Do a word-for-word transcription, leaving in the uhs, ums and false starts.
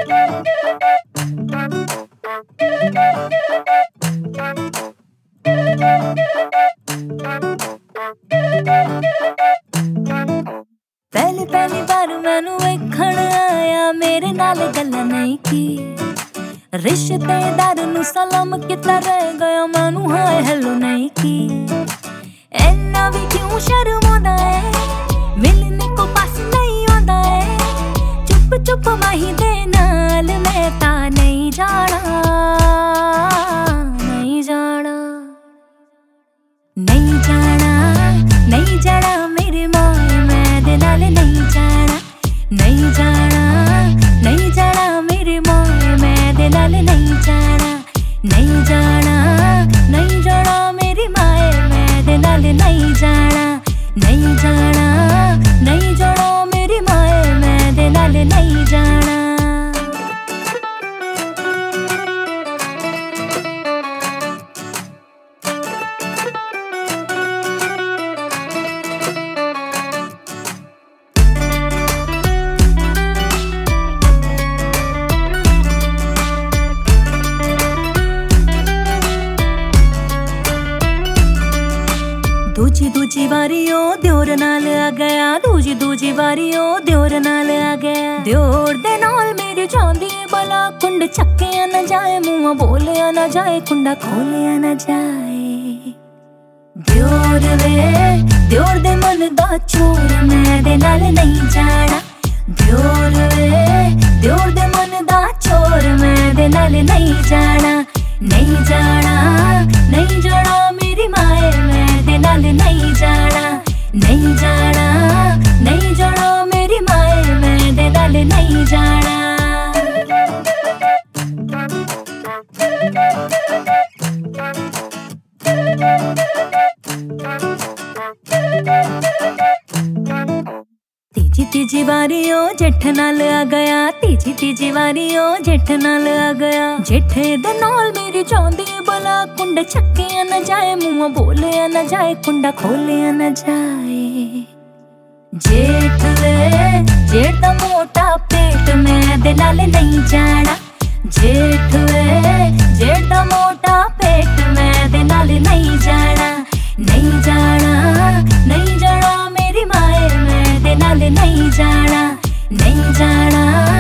पहली पहली बार मैनू वेखण आया, मेरे नाल गल्लां नहीं की। रिश्तेदार नू सलाम किता रह गया, मैनू हाय हेलो नहीं की। इन्ना भी क्यों शर्मांदा है, मिलने को पास नहीं आंदा है। चुप चुप माही दे नाल मैं ता नहीं जाना, नहीं जाना, नहीं जाना, नहीं जाना मेरे माए मैं दे नाल नहीं जाना, नहीं जाना, नहीं जाना मेरे माए मैं दे नाल नहीं जाना, नहीं जाना, नहीं जाना मेरी माए मैं दे नाल नहीं जाना, नहीं जाना, नहीं जाना मेरी माए मैं दे नाल नहीं जाना। दूजी दूजी वारी ओ दियोर नाल आ गया, दूजी दूजी वारी ओ दियोर नाल आ गया। दियोर दे नाल मेरी जांदी बला, कुंड चक्किया न जाए, मुंह बोलिया न जाए, कुंडा खोलिया न जाए। दियोर वे दियोर दे मन दा चोर मैं दे नाल नहीं जाना, दियोर वे दियोर दे मन दा चोर मैं दे नाल नहीं जाना, नहीं जाना, नहीं जाना मेरी माए मैं दे नाल नहीं जाना, नहीं जाना, नहीं जाना मेरी माए मैं दे नाल नहीं जाना। तीजी तीजी वारी ओ जेठ नाल आ गया, तीजी तीजी वारी ओ जेठ नाल आ गया। जेठे दे नाल मेरी जांदी बला, कुंड छक्किया न जाए, मुंह बोलिया न जाए, कुंडा खोलिया न जाए। जेठ वे जेठ मोटा पेट मैं दे नाल नहीं जाना, जेठ वे जेठ मोटा पेट मैं दे नाल नहीं जाना, नहीं जाना, नहीं जाना मेरी माए मैं दे नाल नहीं जाना, नहीं जाना।